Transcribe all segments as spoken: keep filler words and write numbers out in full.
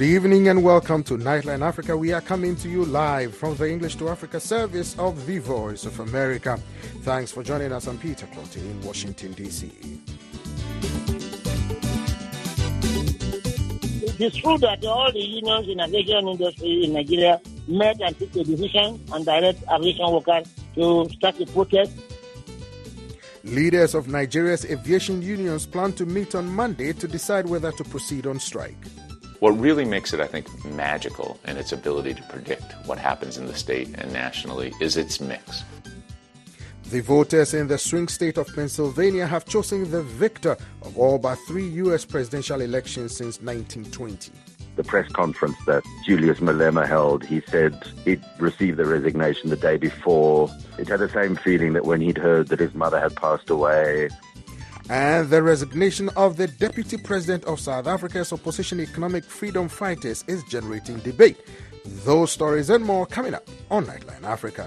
Good evening and welcome to Nightline Africa. We are coming to you live from the English to Africa service of the Voice of America. Thanks for joining us. I'm Peter Clotty in Washington, D C. It is true that all the unions in the aviation industry in Nigeria met and took a decision on direct aviation workers to start a protest. Leaders of Nigeria's aviation unions plan to meet on Monday to decide whether to proceed on strike. What really makes it, I think, magical in its ability to predict what happens in the state and nationally is its mix. The voters in the swing state of Pennsylvania have chosen the victor of all but three U S presidential elections since nineteen twenty. The press conference that Julius Malema held, he said he'd received the resignation the day before. It had the same feeling that when he'd heard that his mother had passed away. And the resignation of the deputy president of South Africa's opposition economic freedom fighters is generating debate. Those stories and more coming up on Nightline Africa.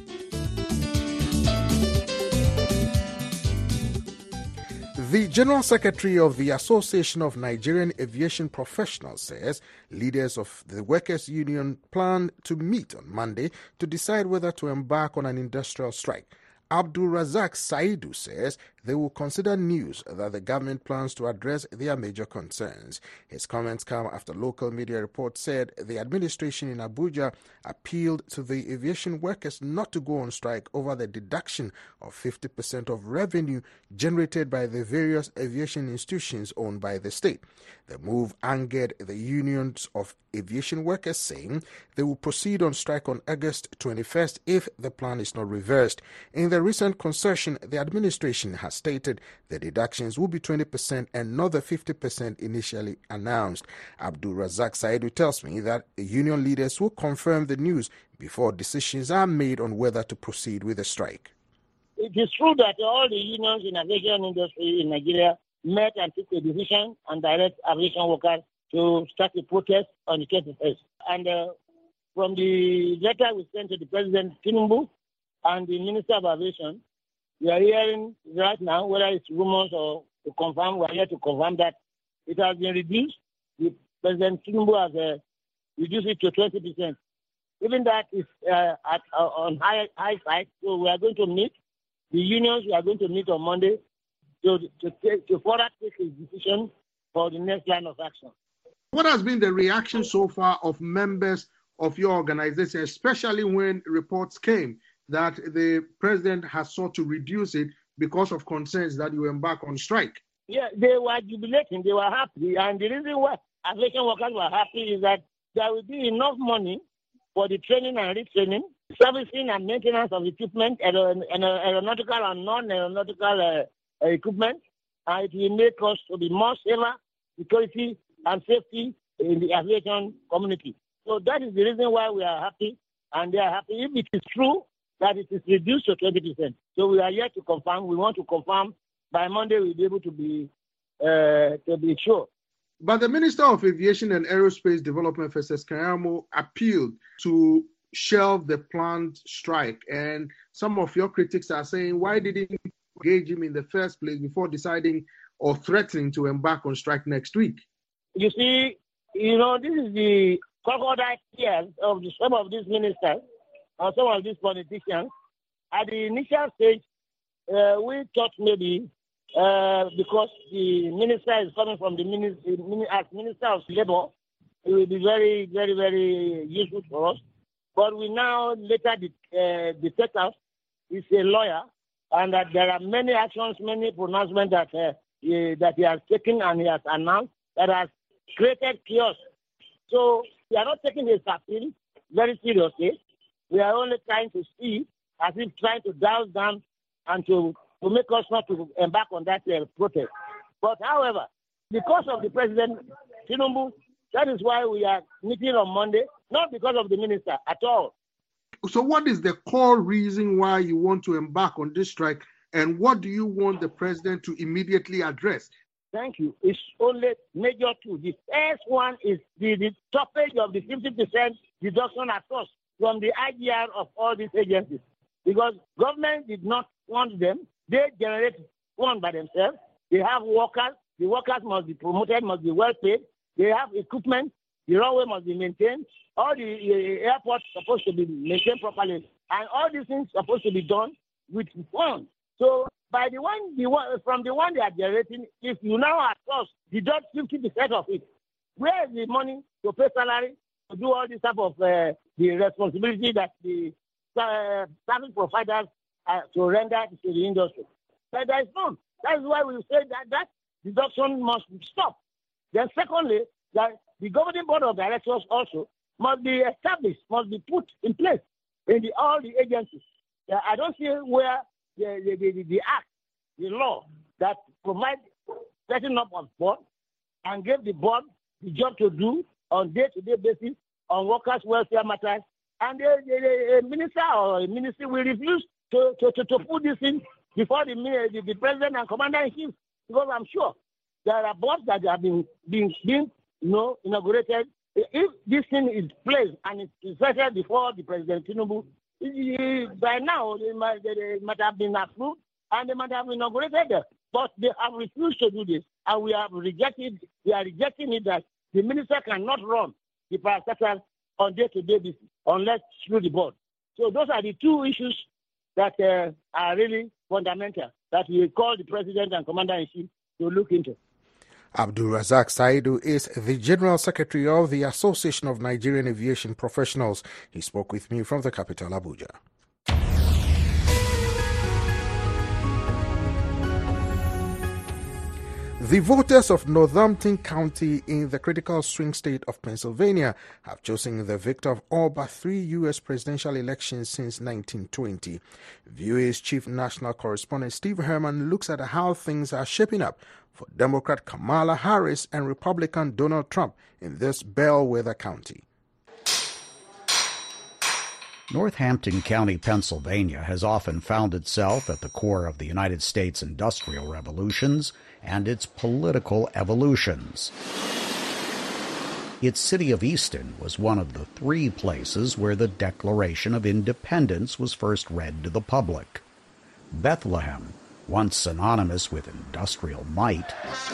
The General Secretary of the Association of Nigerian Aviation Professionals says leaders of the workers' union plan to meet on Monday to decide whether to embark on an industrial strike. Abdul Razak Saidu says they will consider news that the government plans to address their major concerns. His comments come after local media reports said the administration in Abuja appealed to the aviation workers not to go on strike over the deduction of fifty percent of revenue generated by the various aviation institutions owned by the state. The move angered the unions of aviation workers, saying they will proceed on strike on August twenty-first if the plan is not reversed. In the recent concession, the administration has stated the deductions will be twenty percent and not the fifty percent initially announced. Abdul Razak Saidu tells me that the union leaders will confirm the news before decisions are made on whether to proceed with the strike. It is true that all the unions in the aviation industry in Nigeria met and took a decision on direct aviation workers to start a protest on the twenty-first. And uh, from the letter we sent to the President Tinubu and the Minister of Aviation, we are hearing right now, whether it's rumors or to confirm, we are here to confirm that it has been reduced. The President Tinubu has uh, reduced it to twenty percent. Even that is uh, at, uh, on high, high side. So we are going to meet. The unions, we are going to meet on Monday to, to, take, to further take a decision for the next line of action. What has been the reaction so far of members of your organization, especially when reports came that the president has sought to reduce it because of concerns that you embark on strike? Yeah, they were jubilating, they were happy. And the reason why aviation workers were happy is that there will be enough money for the training and retraining, servicing and maintenance of equipment, aer- aeronautical and non-aeronautical uh, equipment. And it will make us to be more safer, security and safety in the aviation community. So that is the reason why we are happy, and they are happy. If it is true that it is reduced to twenty percent. So we are yet to confirm. We want to confirm by Monday. We'll be able to be uh, to be sure. But the Minister of Aviation and Aerospace Development, Festus Keyamo, appealed to shelve the planned strike. And some of your critics are saying, why didn't you engage him in the first place before deciding or threatening to embark on strike next week? You see, you know, this is the crocodile tears of the, some of these ministers or some of these politicians. At the initial stage, uh, we thought maybe uh, because the minister is coming from the minister, as Minister of Labour, it will be very, very, very useful for us. But we now later uh, detect out he's a lawyer, and that there are many actions, many pronouncements that uh, he, that he has taken and he has announced that has created chaos. So we are not taking this appeal very seriously. We are only trying to see, as if trying to douse them and to, to make us not to embark on that uh, protest. But however, because of the President Tinubu, that is why we are meeting on Monday, not because of the minister at all. So what is the core reason why you want to embark on this strike, and what do you want the president to immediately address? Thank you. It's only major two. The first one is the, the stoppage of the fifty percent deduction across from the I G R of all these agencies. Because government did not want them. They generate one by themselves. They have workers. The workers must be promoted, must be well paid. They have equipment. The runway must be maintained. All the uh, airports supposed to be maintained properly. And all these things supposed to be done with funds. So by the one, the one from the one they are generating, if you now at first deduct fifty percent of it, where is the money to pay salary, to do all this type of uh, the responsibility that the uh, service providers uh, to render to the industry? But there is none. That is why we say that that deduction must stop. Then secondly, that the governing board of directors also must be established, must be put in place in the, all the agencies. Uh, I don't see where the, the, the, the act, the law that provides setting up of board and give the board the job to do on day-to-day basis on workers' welfare matters, and the, the, the minister or a ministry will refuse to, to, to, to put this in before the, the, the president and commander-in-chief, because I'm sure there are boards that have been being, being you know, inaugurated. If this thing is placed and it's settled before the President Tinubu, by now they might, they might have been approved and they might have inaugurated them. But they have refused to do this, and we have rejected. We are rejecting it that the minister cannot run the parastatals on day-to-day basis unless through the board. So those are the two issues that uh, are really fundamental that we call the president and commander-in-chief to look into. Abdul Razak Saidu is the General Secretary of the Association of Nigerian Aviation Professionals. He spoke with me from the capital, Abuja. The voters of Northampton County in the critical swing state of Pennsylvania have chosen the victor of all but three U S presidential elections since nineteen twenty. V O A's chief national correspondent Steve Herman looks at how things are shaping up for Democrat Kamala Harris and Republican Donald Trump in this bellwether county. Northampton County, Pennsylvania has often found itself at the core of the United States industrial revolutions and its political evolutions. Its city of Easton was one of the three places where the Declaration of Independence was first read to the public. Bethlehem, once synonymous with industrial might,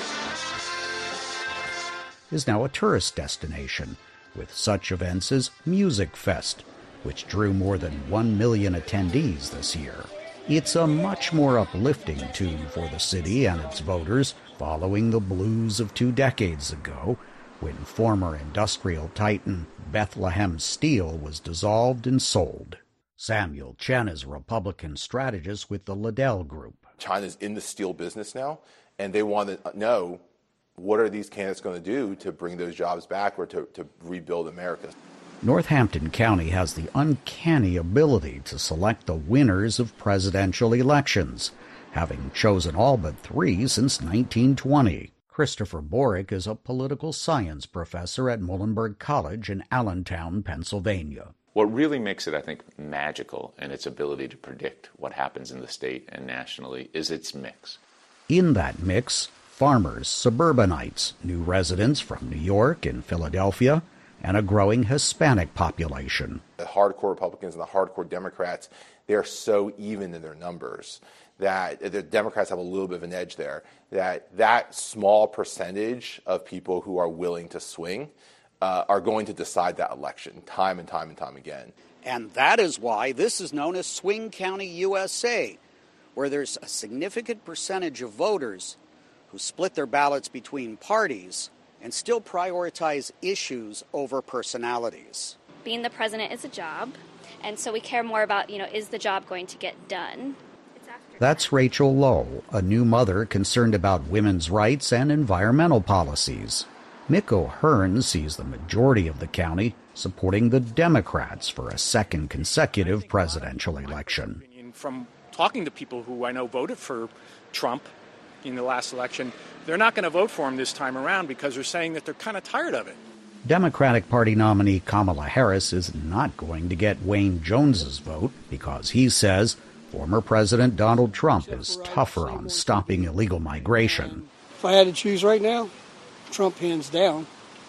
is now a tourist destination with such events as Music Fest, which drew more than one million attendees this year. It's a much more uplifting tune for the city and its voters following the blues of two decades ago when former industrial titan Bethlehem Steel was dissolved and sold. Samuel Chen is a Republican strategist with the Liddell Group. China's in the steel business now, and they want to know what are these candidates going to do to bring those jobs back or to, to rebuild America. Northampton County has the uncanny ability to select the winners of presidential elections, having chosen all but three since nineteen twenty. Christopher Borick is a political science professor at Muhlenberg College in Allentown, Pennsylvania. What really makes it, I think, magical in its ability to predict what happens in the state and nationally is its mix. In that mix, farmers, suburbanites, new residents from New York and Philadelphia, and a growing Hispanic population. The hardcore Republicans and the hardcore Democrats, they're so even in their numbers that the Democrats have a little bit of an edge there, that that small percentage of people who are willing to swing uh, are going to decide that election time and time and time again. And that is why this is known as Swing County, U S A, where there's a significant percentage of voters who split their ballots between parties and still prioritize issues over personalities. Being the president is a job, and so we care more about, you know, is the job going to get done? That's Rachel Lowe, a new mother concerned about women's rights and environmental policies. Mick O'Hearn sees the majority of the county supporting the Democrats for a second consecutive presidential election. From talking to people who I know voted for Trump in the last election, they're not going to vote for him this time around because they're saying that they're kind of tired of it. Democratic Party nominee Kamala Harris is not going to get Wayne Jones's vote because he says former President Donald Trump is tougher on stopping illegal migration. If I had to choose right now, Trump hands down.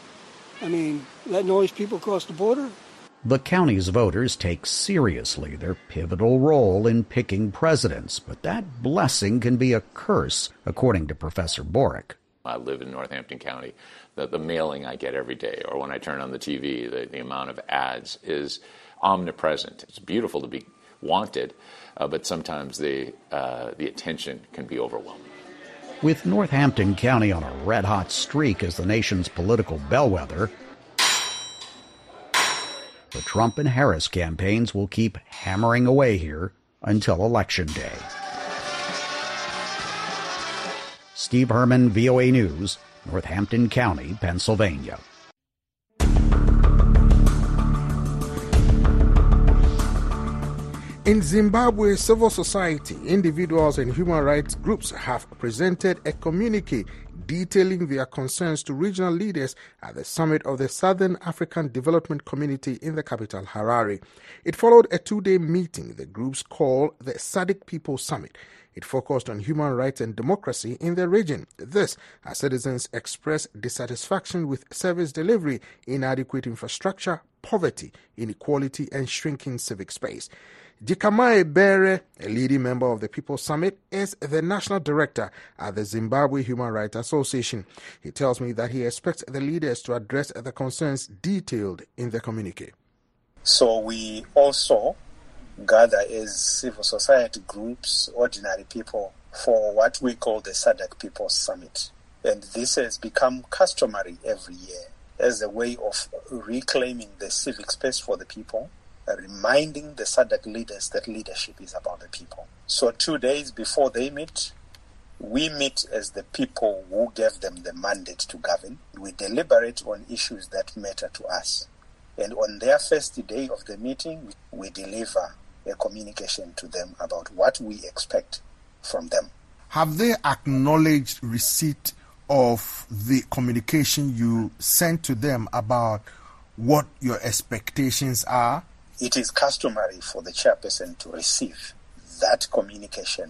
I mean, letting all these people cross the border. The county's voters take seriously their pivotal role in picking presidents, but that blessing can be a curse, according to Professor Borick. I live in Northampton County. The, the mailing I get every day, or when I turn on the T V, the, the amount of ads is omnipresent. It's beautiful to be wanted, uh, but sometimes the, uh, the attention can be overwhelming. With Northampton County on a red-hot streak as the nation's political bellwether, the Trump and Harris campaigns will keep hammering away here until Election Day. Steve Herman, V O A News, Northampton County, Pennsylvania. In Zimbabwe, civil society, individuals and human rights groups have presented a communique detailing their concerns to regional leaders at the summit of the Southern African Development Community in the capital, Harare. It followed a two-day meeting the groups call the S A D C People Summit. It focused on human rights and democracy in the region. This, as citizens express dissatisfaction with service delivery, inadequate infrastructure, poverty, inequality, and shrinking civic space. Jikamae Bere, a leading member of the People's Summit, is the national director at the Zimbabwe Human Rights Association. He tells me that he expects the leaders to address the concerns detailed in the communique. So we also gather as civil society groups, ordinary people, for what we call the S A D C People's Summit. And this has become customary every year as a way of reclaiming the civic space for the people, reminding the S A D C leaders that leadership is about the people. So two days before they meet, we meet as the people who gave them the mandate to govern. We deliberate on issues that matter to us. And on their first day of the meeting, we deliver a communication to them about what we expect from them. Have they acknowledged receipt of the communication you sent to them about what your expectations are? It is customary for the chairperson to receive that communication.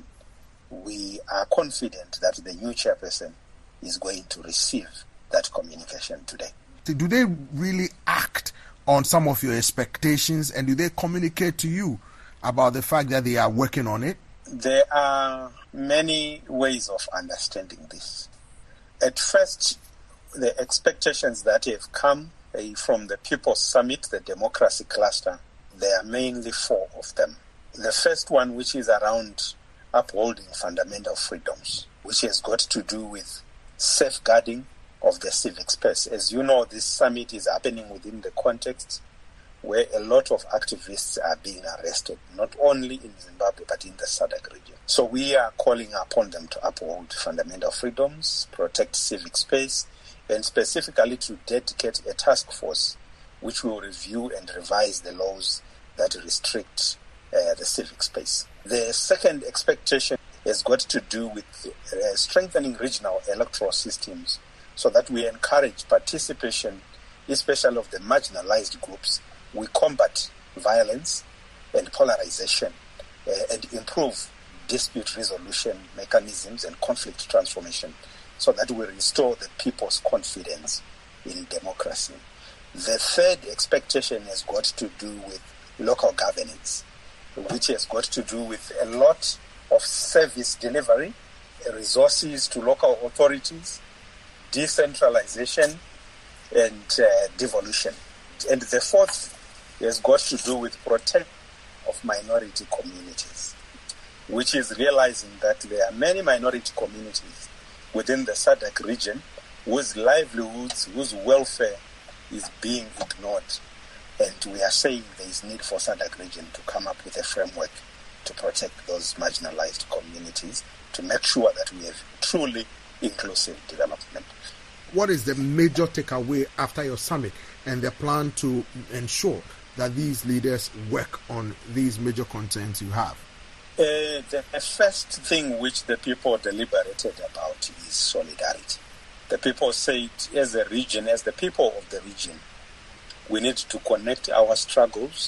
We are confident that the new chairperson is going to receive that communication today. Do they really act on some of your expectations, and do they communicate to you about the fact that they are working on it? There are many ways of understanding this. At first, the expectations that have come uh, from the People's Summit, the Democracy Cluster, there are mainly four of them. The first one, which is around upholding fundamental freedoms, which has got to do with safeguarding of the civic space. As you know, this summit is happening within the context where a lot of activists are being arrested, not only in Zimbabwe, but in the S A D C region. So we are calling upon them to uphold fundamental freedoms, protect civic space, and specifically to dedicate a task force which will review and revise the laws that restrict uh, the civic space. The second expectation has got to do with uh, strengthening regional electoral systems so that we encourage participation, especially of the marginalized groups. We combat violence and polarization uh, and improve dispute resolution mechanisms and conflict transformation so that we restore the people's confidence in democracy. The third expectation has got to do with local governance, which has got to do with a lot of service delivery, resources to local authorities, decentralization, and uh, devolution. And the fourth has got to do with protection of minority communities, which is realizing that there are many minority communities within the S A D C region whose livelihoods, whose welfare is being ignored. And we are saying there is need for S A D C region to come up with a framework to protect those marginalized communities, to make sure that we have truly inclusive development. What is the major takeaway after your summit and the plan to ensure that these leaders work on these major concerns you have? Uh, the first thing which the people deliberated about is solidarity. The people said, as a region, as the people of the region, we need to connect our struggles.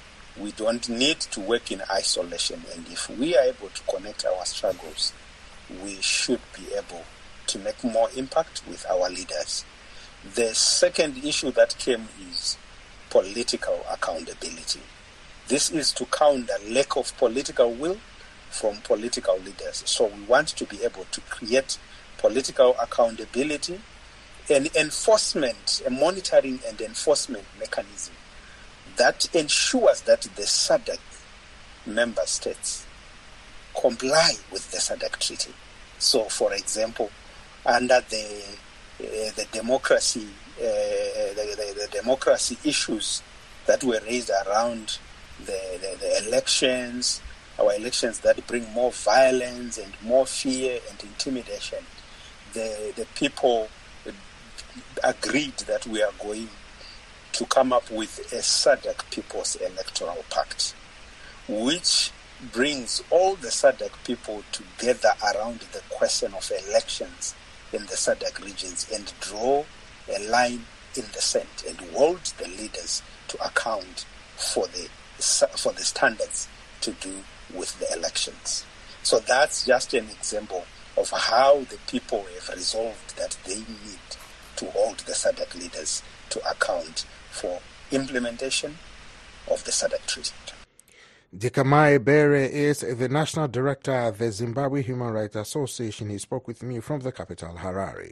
We don't need to work in isolation. And if we are able to connect our struggles, we should be able to make more impact with our leaders. The second issue that came is political accountability. This is to counter lack of political will from political leaders. So we want to be able to create political accountability, and enforcement, a monitoring and enforcement mechanism that ensures that the S A D C member states comply with the S A D C treaty. So, for example, under the uh, the democracy uh, the, the, the democracy issues that were raised around the, the, the elections, our elections that bring more violence and more fear and intimidation, the the people agreed that we are going to come up with a S A D C People's Electoral Pact, which brings all the S A D C people together around the question of elections in the S A D C regions and draw a line in the sand and hold the leaders to account for the for the standards to do with the elections. So that's just an example of how the people have resolved that they need to hold the S A D C leaders to account for implementation of the S A D C treaty. Dikamae Bere is the National Director at the Zimbabwe Human Rights Association. He spoke with me from the capital, Harare.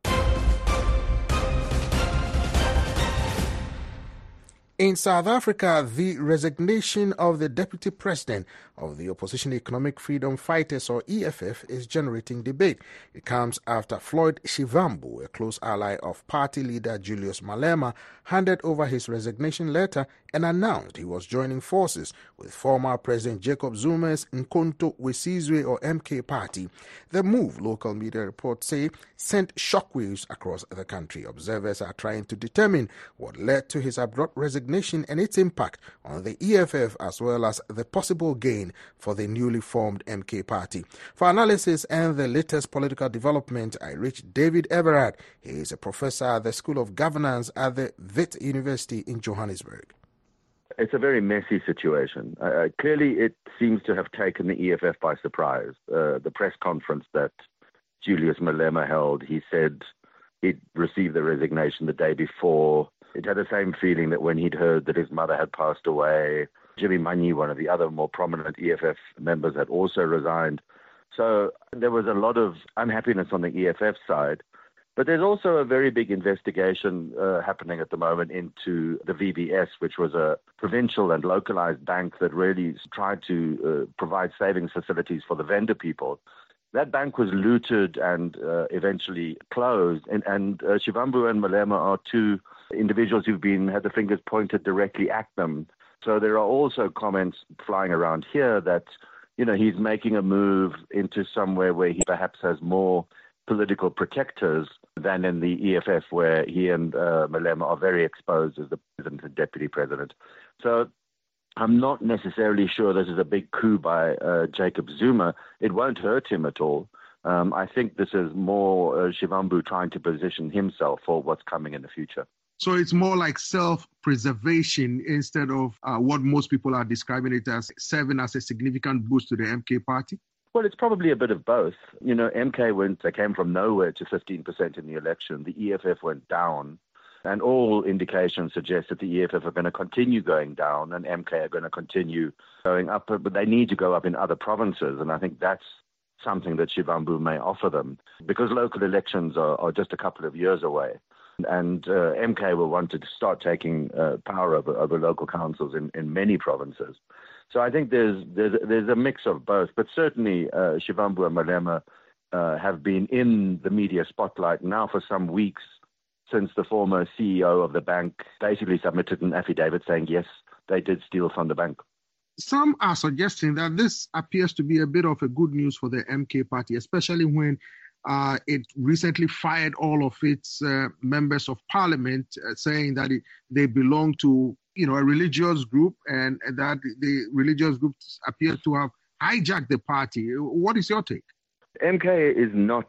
In South Africa, the resignation of the Deputy President of the Opposition Economic Freedom Fighters, or E F F, is generating debate. It comes after Floyd Shivambu, a close ally of party leader Julius Malema, handed over his resignation letter and announced he was joining forces with former President Jacob Zuma's Nkonto Wesizwe, or M K party. The move, local media reports say, sent shockwaves across the country. Observers are trying to determine what led to his abrupt resignation and its impact on the E F F, as well as the possible gain for the newly formed M K party. For analysis and the latest political development, I reached David Everard. He is a professor at the School of Governance at the Wits University in Johannesburg. It's a very messy situation. Uh, clearly, it seems to have taken the E F F by surprise. Uh, the press conference that Julius Malema held, he said he'd received the resignation the day before. It had the same feeling that when he'd heard that his mother had passed away, Jimmy Manyi, one of the other more prominent E F F members, had also resigned. So there was a lot of unhappiness on the E F F side. But there's also a very big investigation uh, happening at the moment into the V B S, which was a provincial and localized bank that really tried to uh, provide savings facilities for the vendor people. That bank was looted and uh, eventually closed. And, and uh, Shivambu and Malema are two individuals who've been had the fingers pointed directly at them. So there are also comments flying around here that, you know, he's making a move into somewhere where he perhaps has more political protectors than in the E F F, where he and uh, Malema are very exposed as the president and deputy president. So I'm not necessarily sure this is a big coup by uh, Jacob Zuma. It won't hurt him at all. Um, I think this is more uh, Shivambu trying to position himself for what's coming in the future. So it's more like self-preservation instead of uh, what most people are describing it as serving as a significant boost to the M K party? Well, it's probably a bit of both. You know, M K went, they came from nowhere to fifteen percent in the election. The E F F went down, and all indications suggest that the E F F are going to continue going down and M K are going to continue going up, but they need to go up in other provinces, and I think that's something that Shivambu may offer them, because local elections are, are just a couple of years away. And uh, M K will want to start taking uh, power over, over local councils in, in many provinces. So I think there's there's, there's a mix of both. But certainly uh, Shivambu and Malema uh, have been in the media spotlight now for some weeks, since the former C E O of the bank basically submitted an affidavit saying, yes, they did steal from the bank. Some are suggesting that this appears to be a bit of a good news for the M K party, especially when Uh, it recently fired all of its uh, members of parliament, uh, saying that it, they belong to, you know, a religious group, and, and that the religious groups appear to have hijacked the party. What is your take? M K is not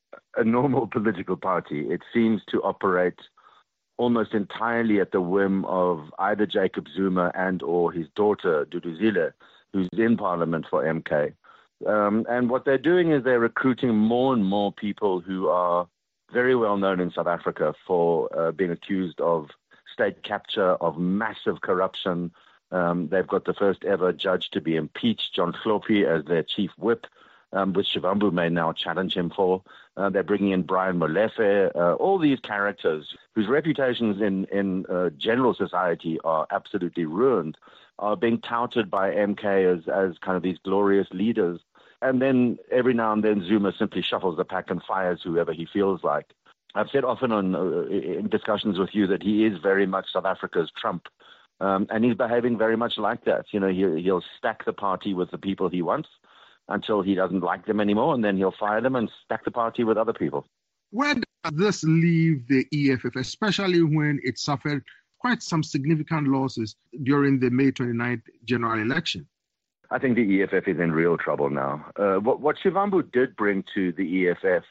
a normal political party. It seems to operate almost entirely at the whim of either Jacob Zuma and or his daughter, Duduzile, who's in parliament for M K. Um, and what they're doing is they're recruiting more and more people who are very well known in South Africa for uh, being accused of state capture, of massive corruption. Um, they've got the first ever judge to be impeached, John Hlophe, as their chief whip. um, which Shivambu may now challenge him for. Uh, they're bringing in Brian Molefe, uh, all these characters whose reputations in, in uh, general society are absolutely ruined, are being touted by M K as, as kind of these glorious leaders. And then every now and then Zuma simply shuffles the pack and fires whoever he feels like. I've said often on uh, in discussions with you that he is very much South Africa's Trump, um, and he's behaving very much like that. You know, he, he'll stack the party with the people he wants until he doesn't like them anymore, and then he'll fire them and stack the party with other people. Where does this leave the E F F, especially when it suffered quite some significant losses during the May twenty-ninth general election? I think the E F F is in real trouble now. Uh, what, what Shivambu did bring to the E F F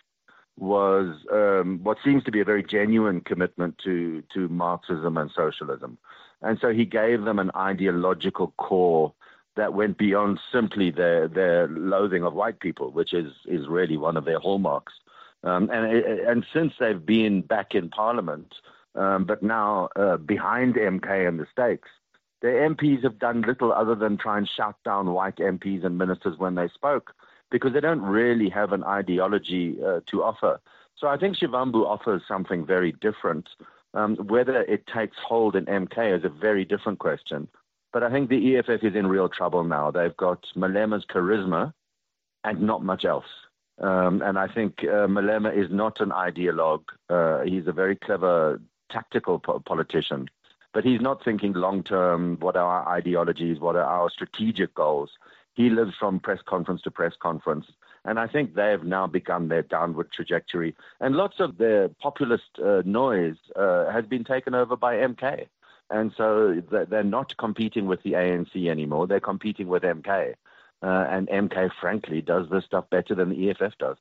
was um, what seems to be a very genuine commitment to, to Marxism and socialism. And so he gave them an ideological core that went beyond simply their, their loathing of white people, which is, is really one of their hallmarks. Um, and, and since they've been back in Parliament, um, but now uh, behind M K and the stakes, their M Ps have done little other than try and shout down white M Ps and ministers when they spoke, because they don't really have an ideology uh, to offer. So I think Shivambu offers something very different. Um, whether it takes hold in M K is a very different question. But I think the E F F is in real trouble now. They've got Malema's charisma and not much else. Um, and I think uh, Malema is not an ideologue. Uh, he's a very clever tactical po- politician. But he's not thinking long-term, what are our ideologies, what are our strategic goals. He lives from press conference to press conference. And I think they have now begun their downward trajectory. And lots of their populist uh, noise uh, has been taken over by M K. And so they're not competing with the A N C anymore. They're competing with M K. Uh, and M K, frankly, does this stuff better than the E F F does.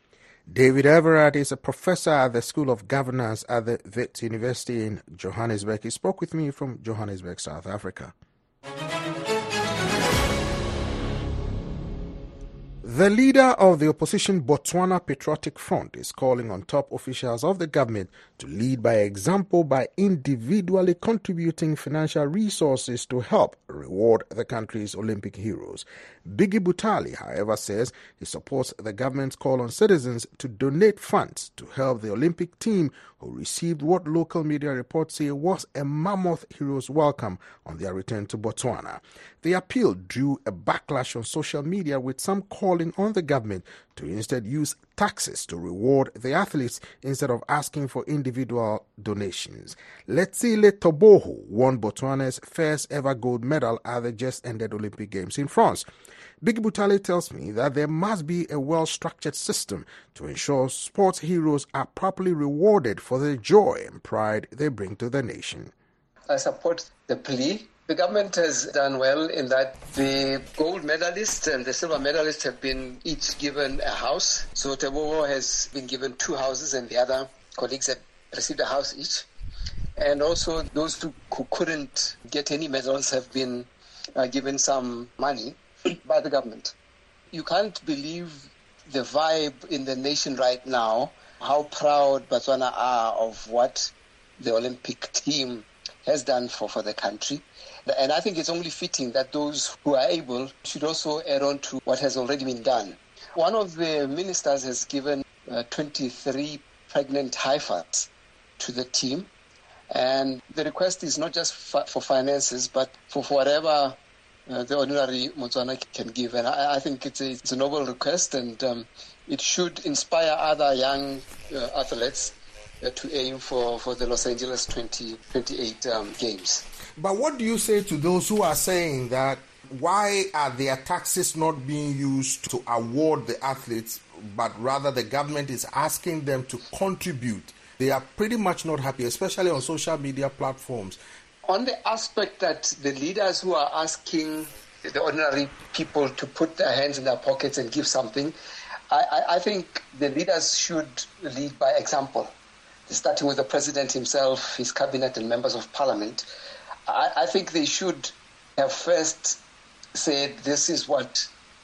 David Everard is a professor at the School of Governance at the Wits University in Johannesburg. He spoke with me from Johannesburg, South Africa. The leader of the opposition Botswana Patriotic Front is calling on top officials of the government to lead by example by individually contributing financial resources to help reward the country's Olympic heroes. Biggie Butali, however, says he supports the government's call on citizens to donate funds to help the Olympic team, who received what local media reports say was a mammoth hero's welcome on their return to Botswana. The appeal drew a backlash on social media, with some calling on the government to instead use taxes to reward the athletes instead of asking for individual donations. Letsile Tobohu won Botswana's first ever gold medal at the just-ended Olympic Games in France. Biggie Butali tells me that there must be a well-structured system to ensure sports heroes are properly rewarded for the joy and pride they bring to the nation. I support the plea. The government has done well in that the gold medalists and the silver medalists have been each given a house. So Teboho has been given two houses and the other colleagues have received a house each. And also those who, who couldn't get any medals have been uh, given some money by the government. You can't believe the vibe in the nation right now, how proud Botswana are of what the Olympic team has done for, for the country. And I think it's only fitting that those who are able should also add on to what has already been done. One of the ministers has given uh, twenty-three pregnant heifers to the team. And the request is not just for, for finances, but for, for whatever uh, the ordinary Botswana can give. And I, I think it's a, it's a noble request, and um, it should inspire other young uh, athletes uh, to aim for, for the Los Angeles twenty twenty-eight um, games. But what do you say to those who are saying that why are their taxes not being used to award the athletes, but rather the government is asking them to contribute? They are pretty much not happy, especially on social media platforms. On the aspect that the leaders who are asking the ordinary people to put their hands in their pockets and give something, I, I, I think the leaders should lead by example, starting with the president himself, his cabinet and members of parliament. I, I think they should have first said, this is what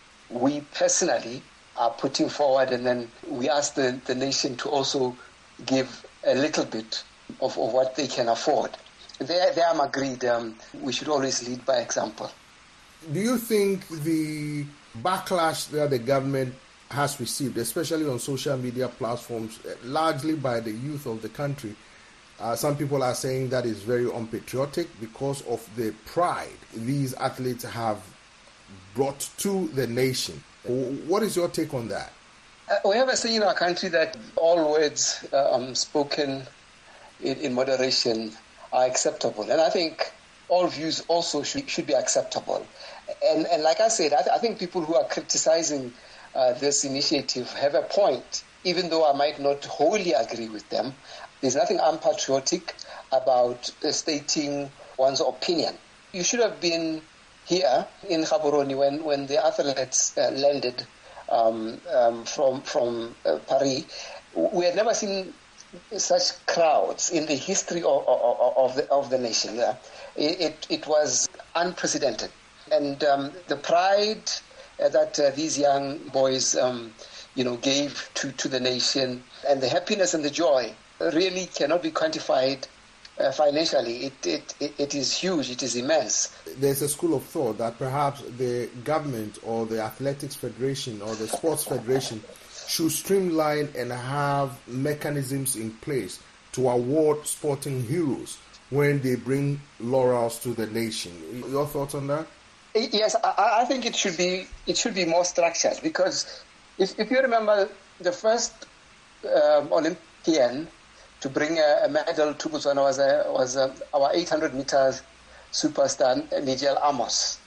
we personally are putting forward, and then we ask the, the nation to also give a little bit of, of what they can afford. They, they are agreed. Um, we should always lead by example. Do you think the backlash that the government has received, especially on social media platforms, largely by the youth of the country. Uh, some people are saying that is very unpatriotic because of the pride these athletes have brought to the nation. What is your take on that? Uh, we have a saying in our country that all words uh, um, spoken in, in moderation are acceptable. And I think all views also should, should be acceptable. And, and like I said, I, th- I think people who are criticizing uh, this initiative have a point, even though I might not wholly agree with them. There's nothing unpatriotic about uh, stating one's opinion. You should have been here in Gaborone when, when the athletes uh, landed um, um, from, from uh, Paris. We had never seen such crowds in the history of, of, of, the, of the nation. Uh, it, it, it was unprecedented. And um, the pride uh, that uh, these young boys um, you know, gave to, to the nation, and the happiness and the joy really cannot be quantified uh, financially. It, it, it, it is huge, it is immense. There's a school of thought that perhaps the government or the Athletics Federation or the Sports Federation should streamline and have mechanisms in place to award sporting heroes when they bring laurels to the nation. Your thoughts on that? Yes, I, I think it should be it should be more structured, because if, if you remember, the first um, Olympian to bring a, a medal to Botswana was, a, was a, our eight hundred meters superstar, Nigel Amos.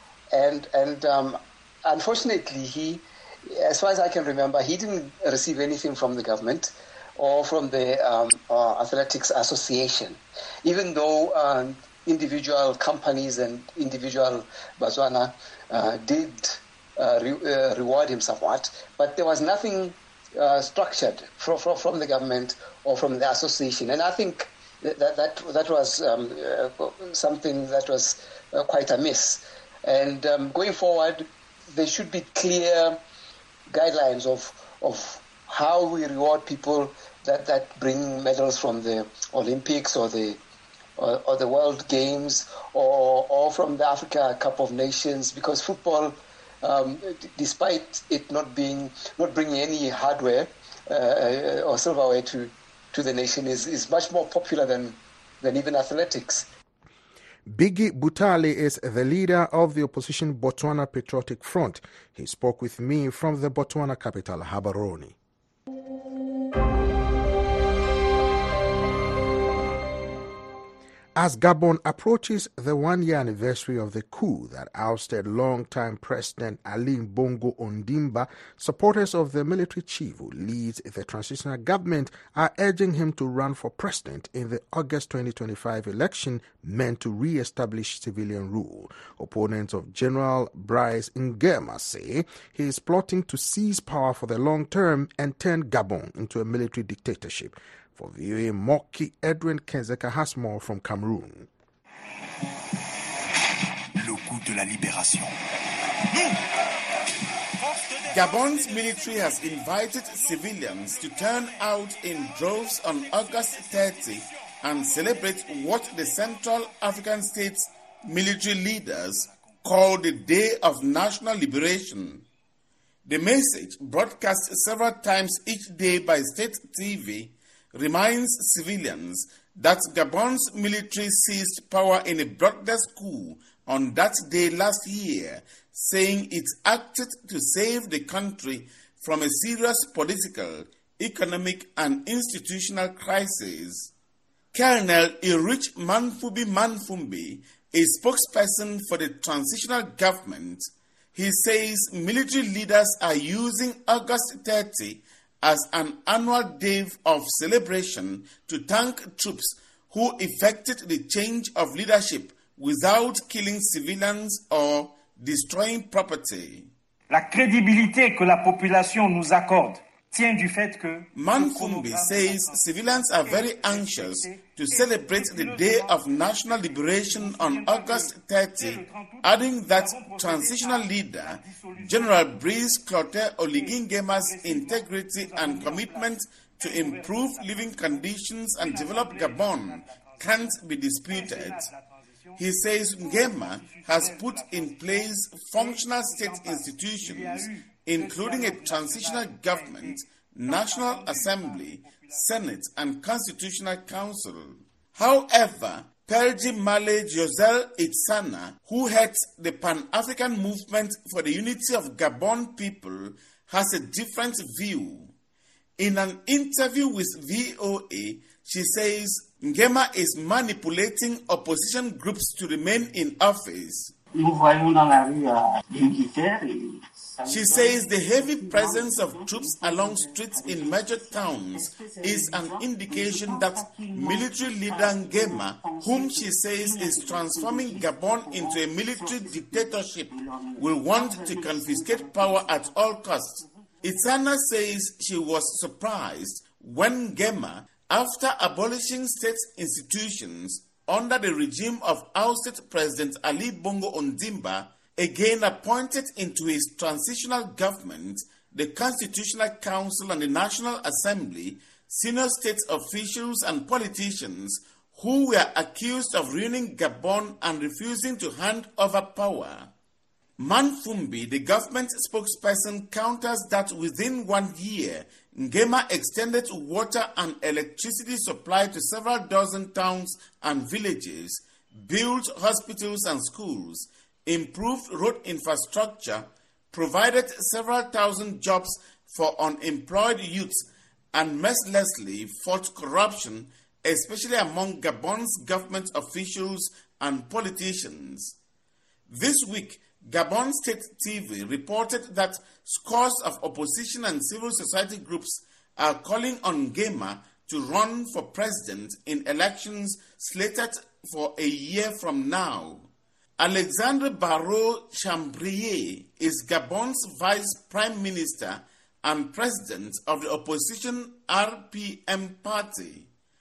And, and um, unfortunately, he, as far as I can remember, he didn't receive anything from the government or from the um, uh, Athletics Association, even though um, individual companies and individual Botswana uh, did uh, re- uh, reward him somewhat, but there was nothing uh, structured from, from, from the government or from the association. And I think that that, that was um, uh, something that was uh, quite amiss. And um, going forward, there should be clear guidelines of of how we reward people that, that bring medals from the Olympics or the or, or the World Games or or from the Africa Cup of Nations, because football, um, d- despite it not being not bringing any hardware uh, or silverware to, to the nation, is, is much more popular than than even athletics. Biggie Butale is the leader of the opposition Botswana Patriotic Front. He spoke with me from the Botswana capital, Gaborone. As Gabon approaches the one-year anniversary of the coup that ousted longtime President Ali Bongo Ondimba, supporters of the military chief who leads the transitional government are urging him to run for president in the August twenty twenty-five election meant to re-establish civilian rule. Opponents of General Brice Nguema say he is plotting to seize power for the long term and turn Gabon into a military dictatorship. For V O A Moki, Edwin Kenzeka has more from Cameroon. Le coup de la libération. Gabon's military has invited civilians to turn out in droves on August thirtieth and celebrate what the Central African States military leaders call the Day of National Liberation. The message, broadcast several times each day by state T V, reminds civilians that Gabon's military seized power in a bloodless coup on that day last year, saying it acted to save the country from a serious political, economic, and institutional crisis. Colonel Irich Manfubi Manfumbi, a spokesperson for the transitional government, he says military leaders are using August thirtieth as an annual day of celebration to thank troops who effected the change of leadership without killing civilians or destroying property. La crédibilité que la population nous accorde tient du fait que Manfumbi says civilians are very anxious to celebrate the Day of National Liberation on August thirtieth, adding that transitional leader, General Brice Clotaire Oligui Nguema's integrity and commitment to improve living conditions and develop Gabon can't be disputed. He says Nguema has put in place functional state institutions, including a transitional government, National Assembly, Senate, and Constitutional Council. However, Pelji Male Josel Itsana, who heads the Pan-African Movement for the Unity of Gabon People, has a different view. In an interview with V O A, she says Ngema is manipulating opposition groups to remain in office. She says the heavy presence of troops along streets in major towns is an indication that military leader Ngema, whom she says is transforming Gabon into a military dictatorship, will want to confiscate power at all costs. Itsana says she was surprised when Ngema, after abolishing state institutions under the regime of ousted President Ali Bongo Ondimba, again appointed into his transitional government, the Constitutional Council and the National Assembly, senior state officials and politicians who were accused of ruining Gabon and refusing to hand over power. Manfumbi, the government spokesperson, counters that within one year, Ngema extended water and electricity supply to several dozen towns and villages, built hospitals and schools, improved road infrastructure, provided several thousand jobs for unemployed youths, and mercilessly fought corruption, especially among Gabon's government officials and politicians. This week, Gabon State T V reported that scores of opposition and civil society groups are calling on Ngema to run for president in elections slated for a year from now. Alexandre Barrot Chambrier is Gabon's vice prime minister and president of the opposition R P M party.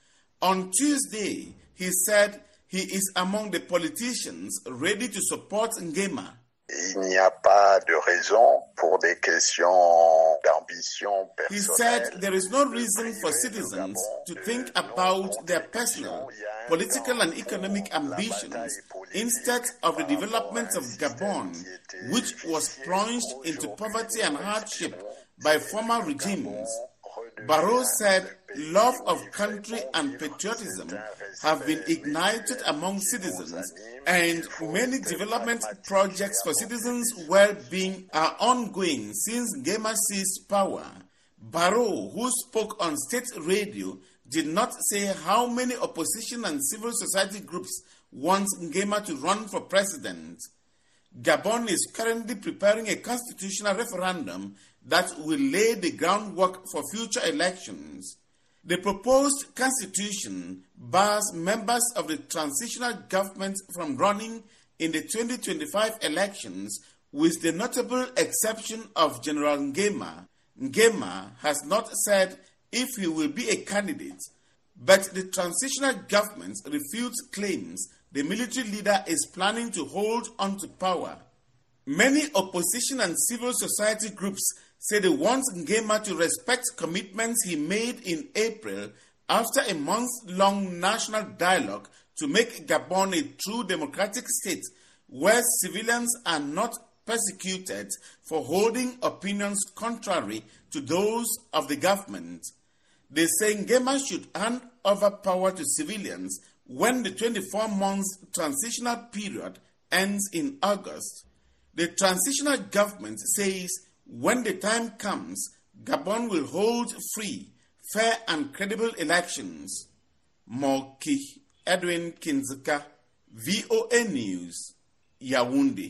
On Tuesday, he said he is among the politicians ready to support Ngema. Il n'y a pas de raison pour des questions d'ambition personnelle. He said there is no reason for citizens to think about their personal, political and economic ambitions instead of the development of Gabon, which was plunged into poverty and hardship by former regimes. Barrot said love of country and patriotism have been ignited among citizens, and many development projects for citizens' well-being are ongoing since Ngema seized power. Barrot, who spoke on state radio, did not say how many opposition and civil society groups want Ngema to run for president. Gabon is currently preparing a constitutional referendum that will lay the groundwork for future elections. The proposed constitution bars members of the transitional government from running in the twenty twenty-five elections, with the notable exception of General Ngema. Ngema has not said if he will be a candidate, but the transitional government refutes claims the military leader is planning to hold on to power. Many opposition and civil society groups say they want Ngema to respect commitments he made in April after a month-long national dialogue to make Gabon a true democratic state where civilians are not persecuted for holding opinions contrary to those of the government. They say Ngema should hand over power to civilians when the twenty-four month transitional period ends in August. The transitional government says when the time comes, Gabon will hold free, fair and credible elections. Moki Edwin Kinzika, V O A News, Yaoundé.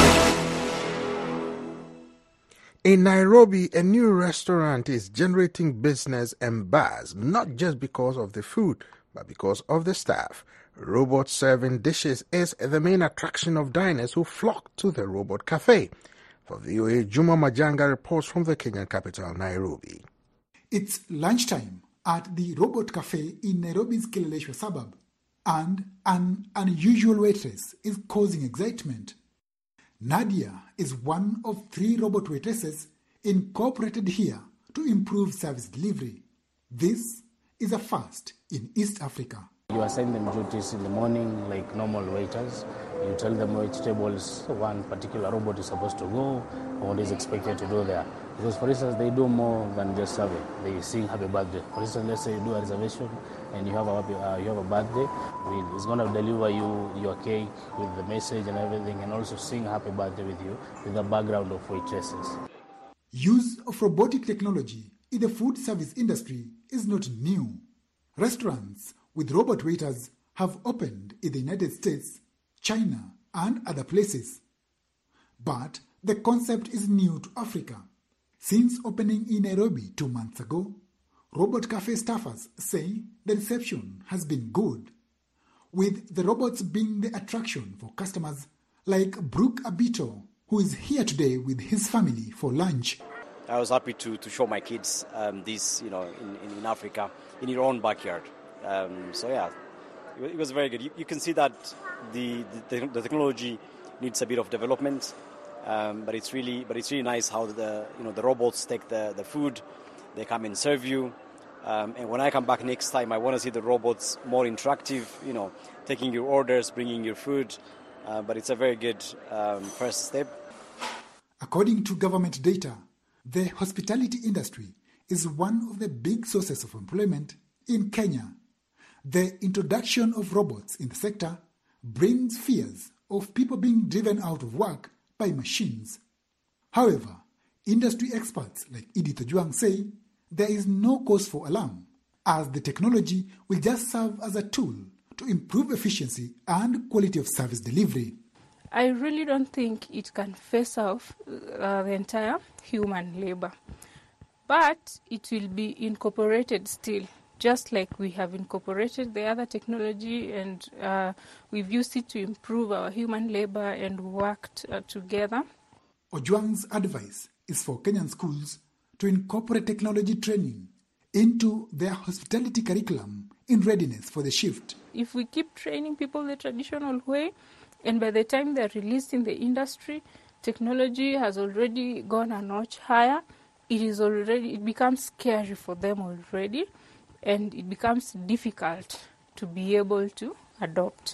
In Nairobi, a new restaurant is generating business and buzz, not just because of the food, but because of the staff. Robot serving dishes is the main attraction of diners who flock to the Robot Cafe. For V O A, Juma Majanga reports from the Kenyan capital, Nairobi. It's lunchtime at the Robot Cafe in Nairobi's Kileleshwa suburb, and an unusual waitress is causing excitement. Nadia is one of three robot waitresses incorporated here to improve service delivery. This is a first in East Africa. You assign them duties in the morning like normal waiters. You tell them which tables one particular robot is supposed to go, or what is expected to do there. Because, for instance, they do more than just survey. They sing happy birthday. For instance, let's say you do a reservation and you have a happy, uh, you have a birthday. It's going to deliver you your cake with the message and everything, and also sing happy birthday with you with the background of waitresses. Use of robotic technology in the food service industry is not new. Restaurants with robot waiters have opened in the United States, China, and other places. But the concept is new to Africa. Since opening in Nairobi two months ago, Robot Cafe staffers say the reception has been good, with the robots being the attraction for customers like Brooke Abito, who is here today with his family for lunch. I was happy to, to show my kids um, this, you know, in, in Africa, in your own backyard. Um, so yeah, it was very good. You, you can see that the, the the technology needs a bit of development, um, but it's really but it's really nice how the you know the robots take the, the food, they come and serve you, um, and when I come back next time, I want to see the robots more interactive, you know, taking your orders, bringing your food. Uh, but it's a very good um, first step. According to government data, the hospitality industry is one of the big sources of employment in Kenya. The introduction of robots in the sector brings fears of people being driven out of work by machines. However, industry experts like Edith Ojwang say there is no cause for alarm, as the technology will just serve as a tool to improve efficiency and quality of service delivery. I really don't think it can face off uh, the entire human labor, but it will be incorporated still, just like we have incorporated the other technology, and uh, we've used it to improve our human labor and worked uh, together. Ojwang's advice is for Kenyan schools to incorporate technology training into their hospitality curriculum in readiness for the shift. If we keep training people the traditional way, and by the time they're released in the industry, technology has already gone a notch higher, it is already it becomes scary for them already, and it becomes difficult to be able to adopt.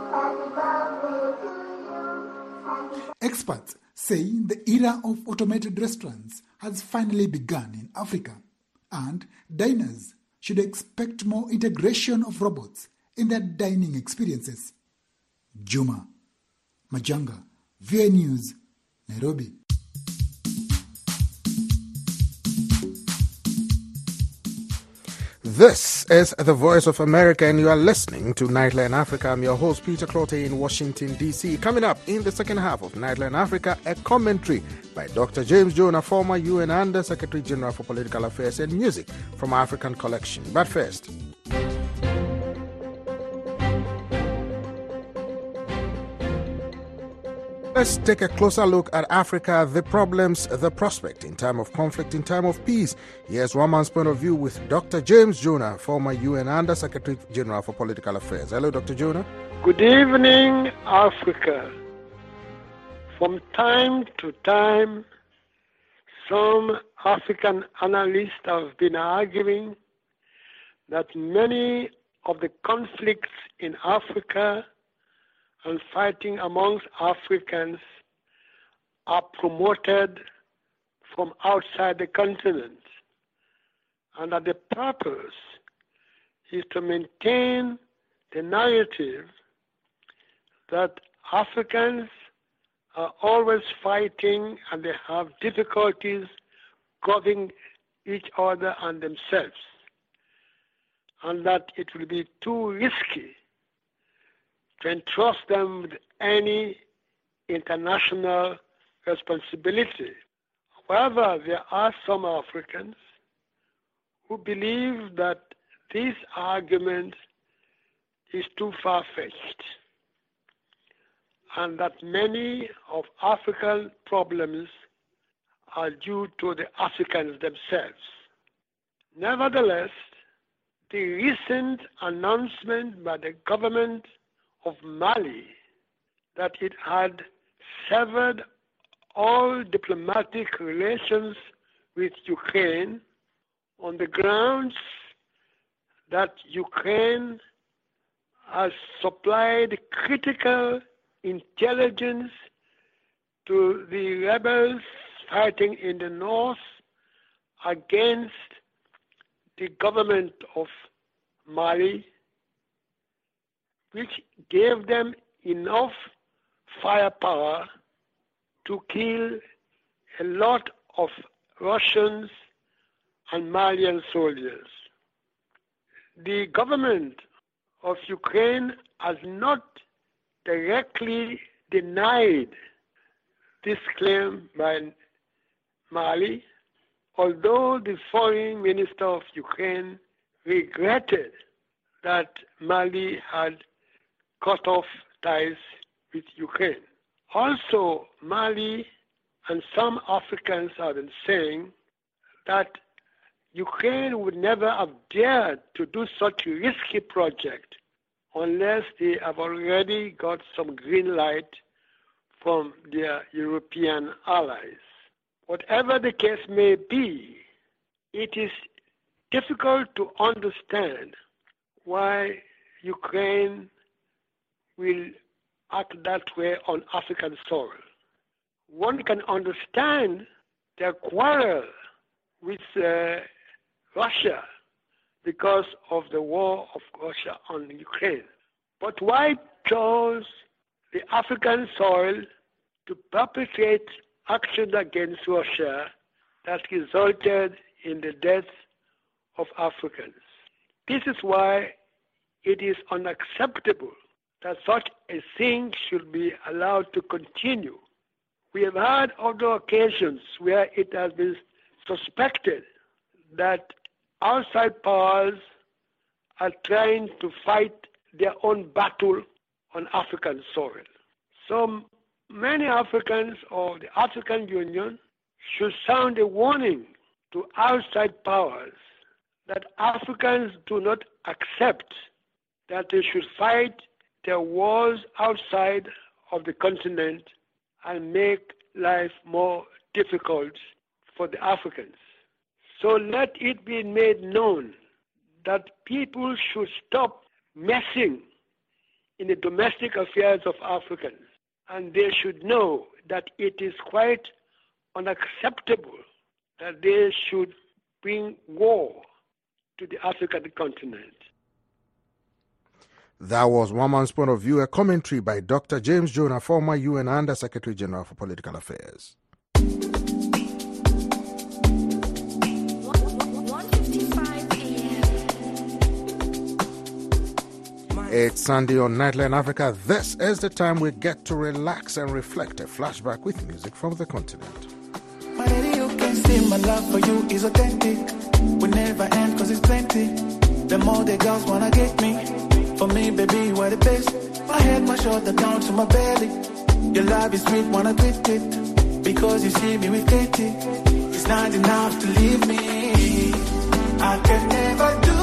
Experts say the era of automated restaurants has finally begun in Africa, and diners should expect more integration of robots in their dining experiences. Juma Majanga, V A News, Nairobi. This is the Voice of America, and you are listening to Nightline Africa. I'm your host, Peter Clottey, in Washington, D C. Coming up in the second half of Nightline Africa, a commentary by Doctor James Jonah, former U N Under Secretary General for Political Affairs, and music from African Collection. But first, let's take a closer look at Africa, the problems, the prospect in time of conflict, in time of peace. Here's one man's point of view with Doctor James Jonah, former U N Under Secretary General for Political Affairs. Hello, Doctor Jonah. Good evening, Africa. From time to time, some African analysts have been arguing that many of the conflicts in Africa and fighting amongst Africans are promoted from outside the continent, and that the purpose is to maintain the narrative that Africans are always fighting and they have difficulties governing each other and themselves, and that it will be too risky to entrust them with any international responsibility. However, there are some Africans who believe that this argument is too far-fetched, and that many of African problems are due to the Africans themselves. Nevertheless, the recent announcement by the government of Mali that it had severed all diplomatic relations with Ukraine on the grounds that Ukraine has supplied critical intelligence to the rebels fighting in the north against the government of Mali, which gave them enough firepower to kill a lot of Russians and Malian soldiers. The government of Ukraine has not directly denied this claim by Mali, although the foreign minister of Ukraine regretted that Mali had cut off ties with Ukraine. Also, Mali and some Africans have been saying that Ukraine would never have dared to do such a risky project unless they have already got some green light from their European allies. Whatever the case may be, it is difficult to understand why Ukraine will act that way on African soil. One can understand their quarrel with uh, Russia because of the war of Russia on Ukraine. But why chose the African soil to perpetrate action against Russia that resulted in the death of Africans? This is why it is unacceptable that such a thing should be allowed to continue. We have had other occasions where it has been suspected that outside powers are trying to fight their own battle on African soil. So many Africans or the African Union should sound a warning to outside powers that Africans do not accept that they should fight their wars outside of the continent and make life more difficult for the Africans. So let it be made known that people should stop messing in the domestic affairs of Africans, and they should know that it is quite unacceptable that they should bring war to the African continent. That was one man's point of view, a commentary by Doctor James Jonah, former U N Under Secretary General for Political Affairs. It's Sunday on Nightline Africa. This is the time we get to relax and reflect. A flashback with music from the continent. My lady, you can see my love for you is authentic. We never end cause it's plenty. The more the girls wanna get me. For me, baby, you are the best. My head, my shoulder, down to my belly. Your love is sweet, wanna tweet it. Because you see me with Katie. It's not enough to leave me. I can never do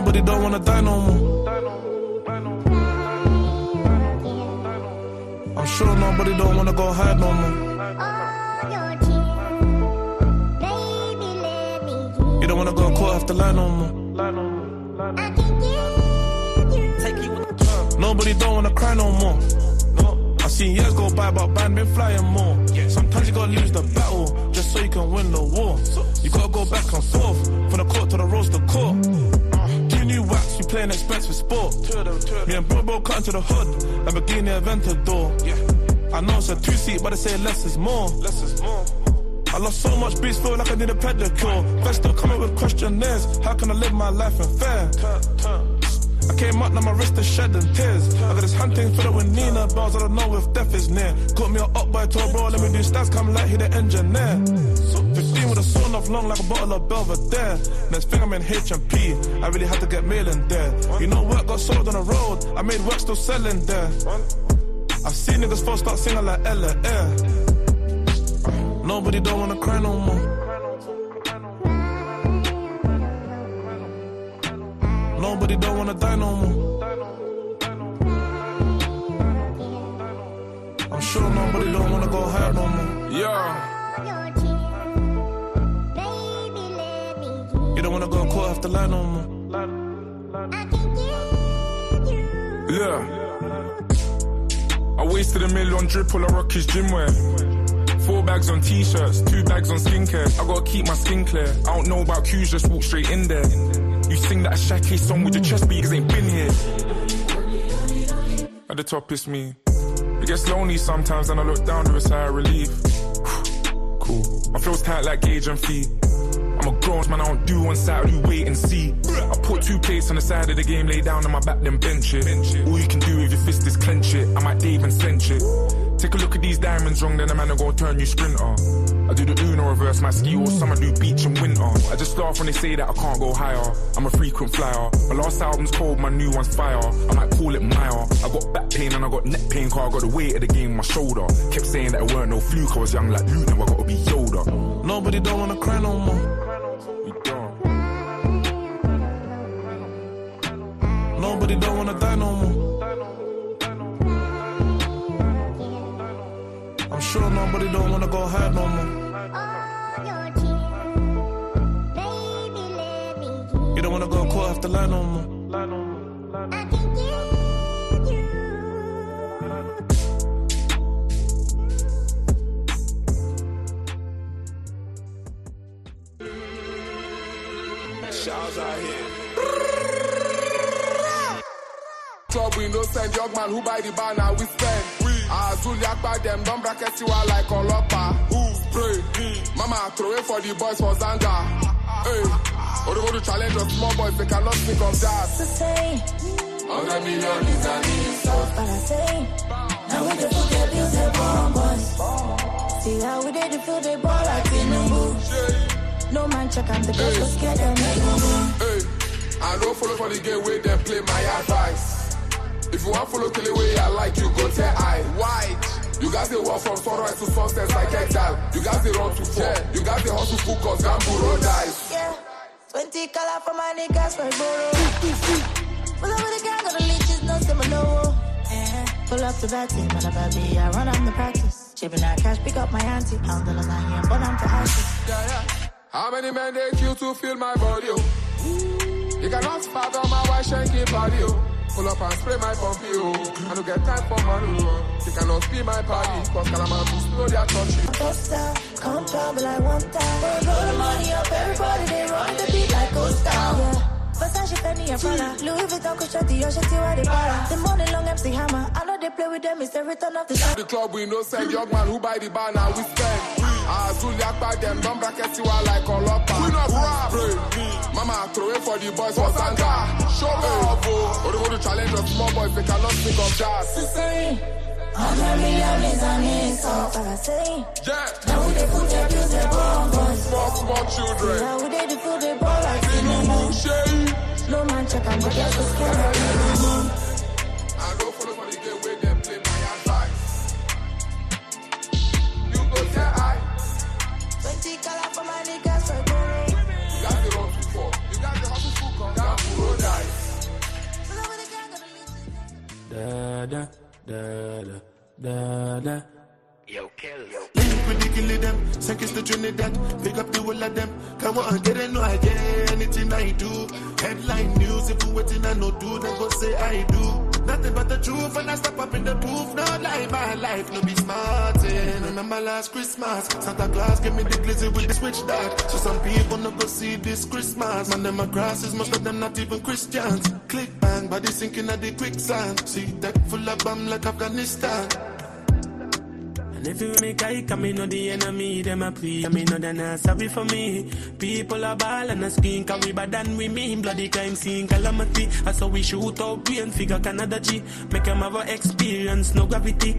Nobody don't wanna die no more. I'm sure nobody don't wanna go hide no more. You don't wanna go caught off the line no more. Nobody don't wanna cry no more. I've seen years go by, but band been flying more. Sometimes you gotta lose the battle just so you can win the war. You gotta go back and forth from the court to the roast to court. Two new wax, we playing expensive sport. Me and bro bro cut into the hood, Lamborghini Aventador. I know it's a two seat, but they say less is more. Less is more. I lost so much beats, feel like I need a pedicure. Feds still coming with questionnaires. How can I live my life in fair? I came up, now my wrist is shedding tears. I got this hunting for the with Nina bells, I don't know if death is near. Got me a up by tour, bro, let me do stats, come like he the engineer. fifteen with a sawn off long like a bottle of Belvedere. Next thing I'm in H and P, I really had to get mail in there. You know work got sold on the road, I made work still selling there. I've seen niggas first start singing like Ella Air. Nobody don't wanna cry no more. Nobody don't wanna die no more. I'm sure nobody don't wanna go hide no more. Yeah. You don't wanna go caught off the line no more. Yeah. I wasted a million drip all I rock his gym wear. Four bags on t-shirts, two bags on skincare. I gotta keep my skin clear. I don't know about Q's, just walk straight in there. You sing that Shaq song with your chest beats, ain't been here. At the top it's me. It gets lonely sometimes and I look down to a sigh of relief. Cool. My flow's tight like Gage and Fee. I'm a grown man, I don't do one side, I do wait and see. I put two plates on the side of the game, lay down on my back, then bench it. All you can do with your fist is clench it. I might Dave and cinch it. Take a look at these diamonds wrong, then a man will go turn you sprinter. I do the Uno reverse, my ski all summer, do beach and winter. I just laugh when they say that I can't go higher. I'm a frequent flyer. My last album's cold, my new one's fire. I might call it Maya. I got back pain and I got neck pain, cause I got the weight of the game on my shoulder. Kept saying that it weren't no fluke, I was young like Luke, now I gotta be Yoda. Nobody don't wanna cry no more. We don't. Nobody don't wanna die no more. I'm sure nobody don't wanna go hide no more. You don't wanna go caught off the line no more. Shouts out here. Club we no send young man who buy the bar now we spend. Azul yak by them, don't bracket you are like Olopa. Who spray? Mama throw it for the boys for Zanga. Hey, or they go to challenge us small boys, they cannot think of that. The same. Hundred million is an insult. But I say, now we the food they build the bomb boys. See how we did the food they ball like Tinubu. No man check on the best, but scared them make no move. Hey, I don't follow for the game where they play my advice. If you want follow the way I like you, go tell I white. You guys they walk from sunrise to sunset like exile. You guys they run to fall. Yeah. You guys they hustle full cause Gamble road dies. Yeah, twenty color for my niggas for borrow. Pull up with the gang, got the leeches, no similar. Yeah. Pull up the bad team, man, about me, I run on the practice. Chipping out cash, pick up my auntie. Pound dollars on here, but I'm to ashes. Yeah, yeah. How many men they kill to feel my body, oh? You cannot fathom my white shanky body, oh. Pull up and spray my pumpy, oh. I don't get time for money, oh. You cannot be my party, cause Calamari slow their country. Costa, come trouble, I want that. They blow the money up, everybody, they run the beat like Costa. Yeah. Versace, Fendi, and Prada. Louis Vuitton, Kushati, Yoshati, why they para. The money long, M C Hammer. I know they play with them, it's the return of the sun. The club we no send young man who buy the bar now we spend. Azul yak by them, don't bracket you are like Olopa. We not rap. Mama throw it for the boys for Zanga. Show love, oh. Or they go to challenge us small boys, they cannot think of that. The same. Hundred million is an insult, but I say. Yeah. Now we they put their bills, their bomb boys. Small, small children. Now we they food, they ball like Tinubu. No man check on the guess what's scared of me. I don't follow for the game where they play my advice. You go tell I. Twenty color for my niggas for borrow. You got the run to fall. You got the hustle full come down to road die. Da da da da da da. Yo, kill, yo. Link with the killing them, send kiss to Trinidad, pick up the whole of them. Come on, get it, no, I get anything I do. Headline news, if you waiting, I no do, then go say I do. Nothing but the truth, and I step up in the booth. No lie, my life, no be smarting. Remember last Christmas, Santa Claus gave me the glizzy with the switch dart. So some people no go see this Christmas. Man, them grasses, most of them not even Christians. Click bang, body sinking at the quicksand. See that full of bomb like Afghanistan. And if you make I come in, know the enemy, them a pre, I mean, no, they're not sorry for me. People are ball and a screen, cause we bad than we mean. Bloody crime scene, calamity. That's how we shoot out brain, figure Canada G. Make them have a experience, no gravity.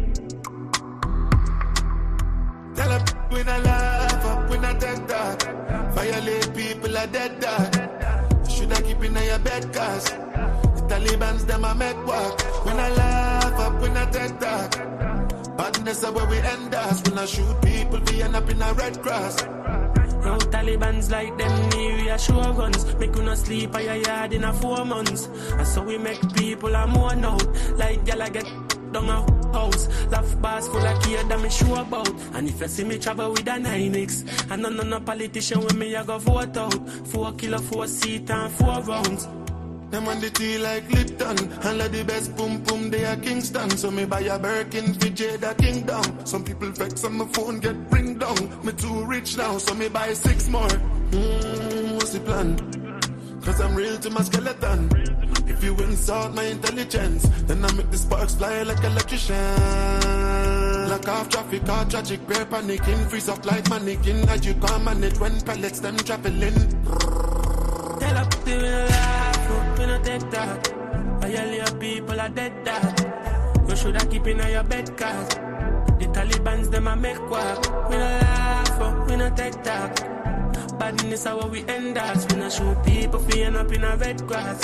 Tell them we not laugh up, we not dead dog. Violate people are dead dog. Should I keep in your bed, cause the Taliban's them a make work. We not laugh up, we not dead dog. Badness is where we end us. When I shoot people, we end up in a red cross. Yo, Taliban's like them near reassurance. Make you not sleep at your yard in a four months. And so we make people a more out. Like y'all get down a house. Laugh bars full of care that me sure about. And if you see me travel with a nine X, and none of no politician with me I go vote out. Four kilo, four seat and four rounds. Them on the tea like Lipton. And let the best boom boom they are Kingston. So me buy a Birkin for Jada Kingdom. Some people vex on my phone get bring down. Me too rich now so me buy six more. Hmm, what's the plan? Cause I'm real to my skeleton. If you insult my intelligence, then I make the sparks fly like electrician. Lock off traffic, all tragic, bear panicking. Freeze up like mannequin. As you come and it when pellets them traveling. Tell up the we no dead that. All your people are dead that. You shoulda keep in your bed cause the Taliban's them a make work. We no laugh, we no take that. Badness is how we end us. We no shoot people for end up in a red grass.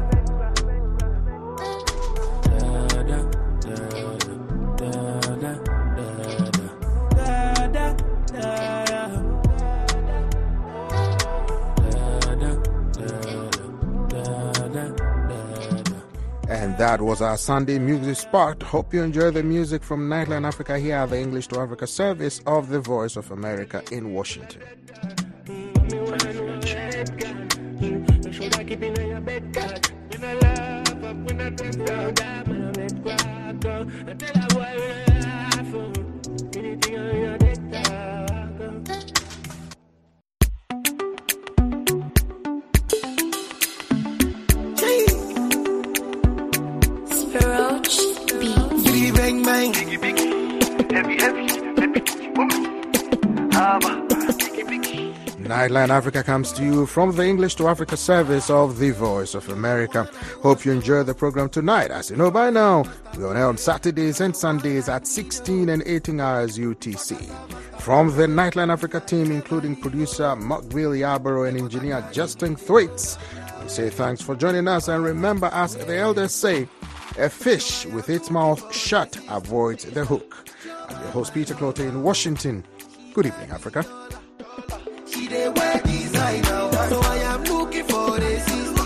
Da da da da da da da da da. And that was our Sunday Music Spot. Hope you enjoy the music from Nightline Africa here at the English to Africa service of the Voice of America in Washington. Bang bang, biggie biggie, heavy heavy, heavy woman, haba, biggie biggie. Nightline Africa comes to you from the English to Africa service of the Voice of America. Hope you enjoy the program tonight. As you know by now, we're on air on Saturdays and Sundays at sixteen and eighteen hours U T C. From the Nightline Africa team, including producer Mokville Yarborough and engineer Justin Thwaites, we say thanks for joining us, and remember, as the elders say, a fish with its mouth shut avoids the hook. I'm your host, Peter Clote in Washington. Good evening, Africa. She dey wear designer, so I am looking for this.